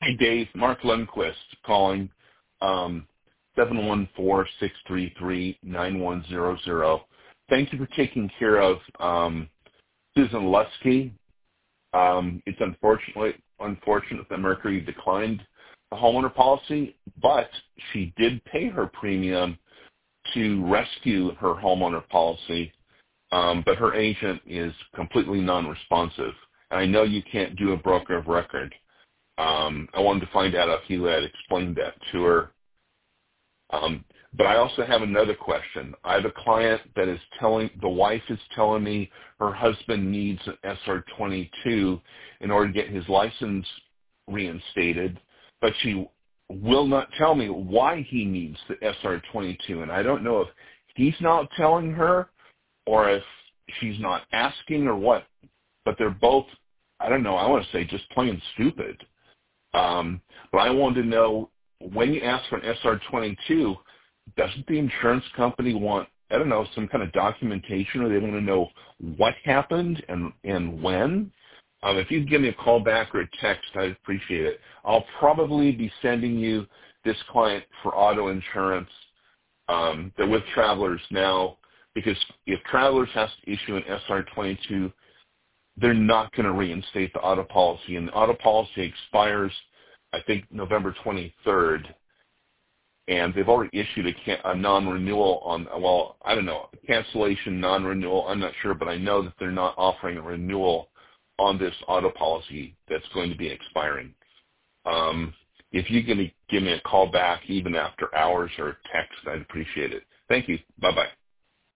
Hey, Dave. Mark Lundquist calling, 714-633-9100. Thank you for taking care of Susan Lusky. It's unfortunate that Mercury declined the homeowner policy, but she did pay her premium to rescue her homeowner policy, but her agent is completely non-responsive. And I know you can't do a broker of record. I wanted to find out if you had explained that to her. But I also have another question. I have a client that is the wife is telling me her husband needs an SR-22 in order to get his license reinstated, but she will not tell me why he needs the SR-22. And I don't know if he's not telling her or if she's not asking or what, but they're both, I don't know, I want to say just plain stupid. But I wanted to know, when you ask for an SR-22, doesn't the insurance company want, I don't know, some kind of documentation, or they want to know what happened and when? If you could give me a call back or a text, I'd appreciate it. I'll probably be sending you this client for auto insurance. They're with Travelers now, because if Travelers has to issue an SR-22, they're not going to reinstate the auto policy. And the auto policy expires, I think, November 23rd. And they've already issued a non-renewal on, well, I don't know, cancellation, non-renewal, I'm not sure, but I know that they're not offering a renewal on this auto policy that's going to be expiring. If you can give me a call back even after hours or text, I'd appreciate it. Thank you. Bye-bye.